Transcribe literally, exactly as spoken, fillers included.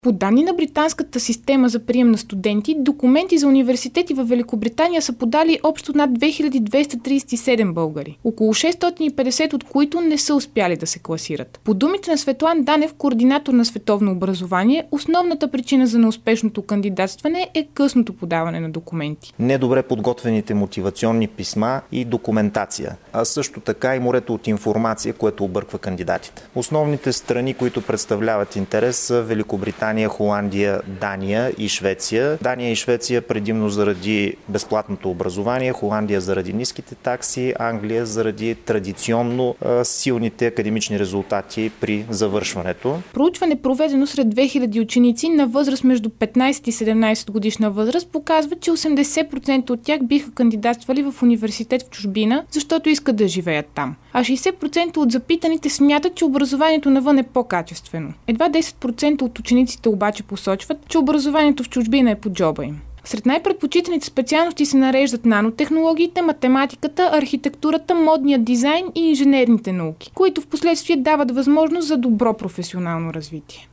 По данни на британската система за прием на студенти, документи за университети във Великобритания са подали общо над две хиляди двеста тридесет и седем българи, около шестстотин и петдесет от които не са успяли да се класират. По думите на Светлан Данев, координатор на Световно образование, основната причина за неуспешното кандидатстване е късното подаване на документи. Недобре подготвените мотивационни писма и документация, а също така и морето от информация, което обърква кандидатите. Основните страни, които представляват интерес, са Великобритания, Холандия, Дания и Швеция. Дания и Швеция предимно заради безплатното образование, Холандия заради ниските такси, Англия заради традиционно а, силните академични резултати при завършването. Проучване, проведено сред две хиляди ученици на възраст между петнайсет и седемнайсет годишна възраст, показва, че осемдесет процента от тях биха кандидатствали в университет в чужбина, защото искат да живеят там. А шейсет процента от запитаните смятат, че образованието навън е по-качествено. Едва десет процента от учениците обаче посочват, че образованието в чужбина е по джоба им. Сред най-предпочитаните специалности се нареждат нанотехнологиите, математиката, архитектурата, модният дизайн и инженерните науки, които в последствие дават възможност за добро професионално развитие.